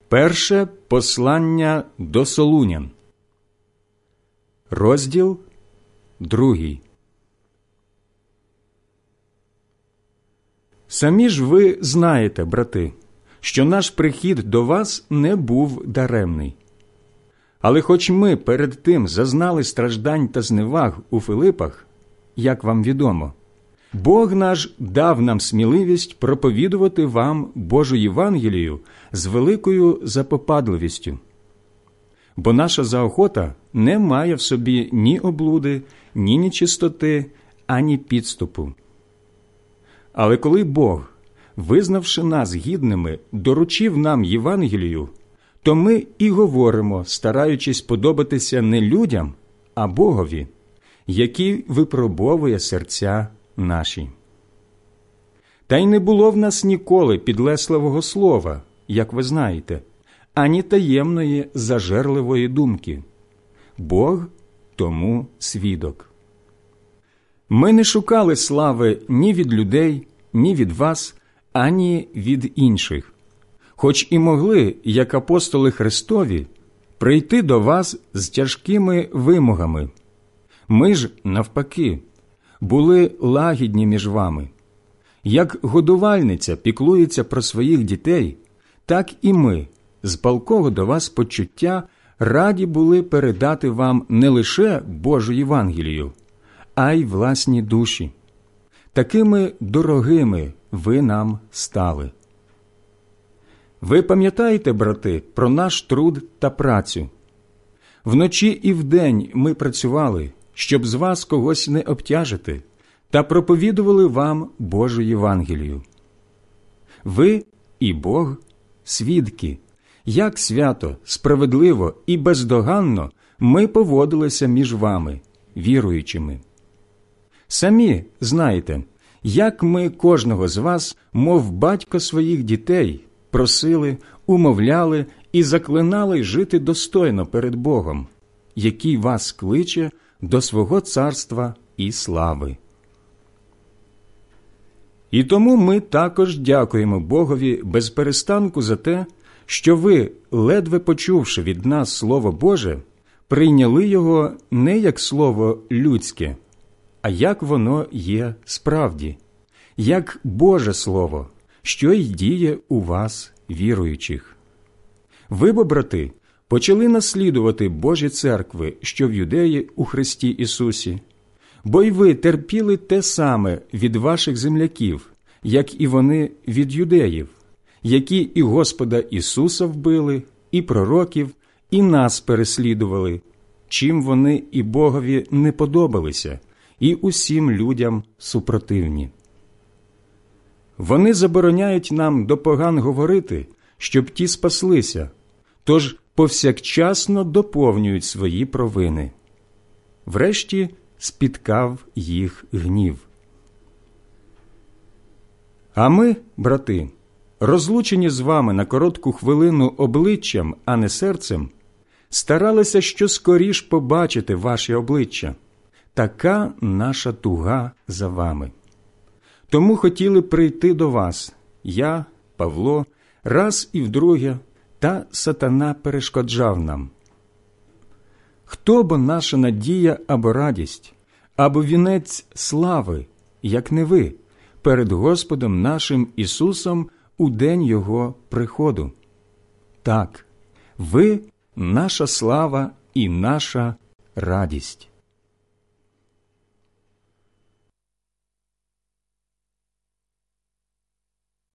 Перше послання до Солунян, розділ 2. Самі ж ви знаєте, брати, що наш прихід до вас не був даремний. Але хоч ми перед тим зазнали страждань та зневаг у Филипах, як вам відомо, Бог наш дав нам сміливість проповідувати вам Божу Євангелію з великою запопадливістю. Бо наша заохота не має в собі ні облуди, ні нечистоти, ані підступу. Але коли Бог, визнавши нас гідними, доручив нам Євангелію, то ми і говоримо, стараючись подобатися не людям, а Богові, який випробовує серця наші. Та й не було в нас ніколи підлесливого слова, як ви знаєте, ані таємної зажерливої думки. Бог тому свідок. Ми не шукали слави ні від людей, ні від вас, ані від інших, хоч і могли, як апостоли Христові, прийти до вас з тяжкими вимогами. Ми ж, навпаки, були лагідні між вами. Як годувальниця піклується про своїх дітей, так і ми, з палкого до вас почуття, раді були передати вам не лише Божу Євангелію, а й власні душі. Такими дорогими ви нам стали. Ви пам'ятаєте, брати, про наш труд та працю? Вночі і вдень ми працювали, щоб з вас когось не обтяжити, та проповідували вам Божу Євангелію. Ви і Бог – свідки, як свято, справедливо і бездоганно ми поводилися між вами, віруючими. Самі знаєте, як ми кожного з вас, мов батько своїх дітей, просили, умовляли і заклинали жити достойно перед Богом, який вас кличе до свого царства і слави. І тому ми також дякуємо Богові без перестанку за те, що ви, ледве почувши від нас Слово Боже, прийняли його не як слово людське, а як воно є справді, як Боже Слово, що й діє у вас, віруючих. Ви, бо, брати, почали наслідувати Божі церкви, що в Юдеї у Христі Ісусі, бо й ви терпіли те саме від ваших земляків, як і вони від юдеїв, які і Господа Ісуса вбили, і пророків, і нас переслідували, чим вони і Богові не подобалися, і усім людям супротивні. Вони забороняють нам до поган говорити, щоб ті спаслися, тож повсякчасно доповнюють свої провини. Врешті спіткав їх гнів. А ми, брати, розлучені з вами на коротку хвилину обличчям, а не серцем, старалися що скоріш побачити ваші обличчя. Така наша туга за вами. Тому хотіли прийти до вас, я, Павло, раз і вдруге, та сатана перешкоджав нам. Хто бо наша надія або радість, або вінець слави, як не ви, перед Господом нашим Ісусом у день Його приходу? Так, ви – наша слава і наша радість.